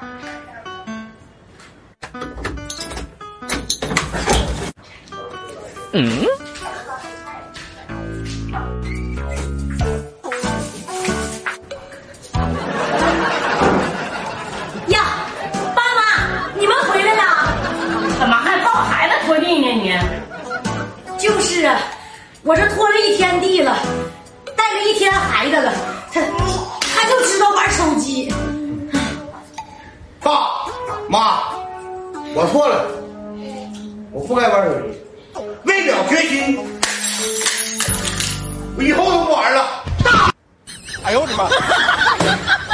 嗯。 呀，爸妈，你们回来了？ 怎么还抱孩子拖地呢你？ 就是啊，我这拖了一天地了，带了一天孩子了，他就知道玩手机。 爸妈，我错了，我不该玩手机。为了决心，我以后都不玩了。 哎呦我的妈！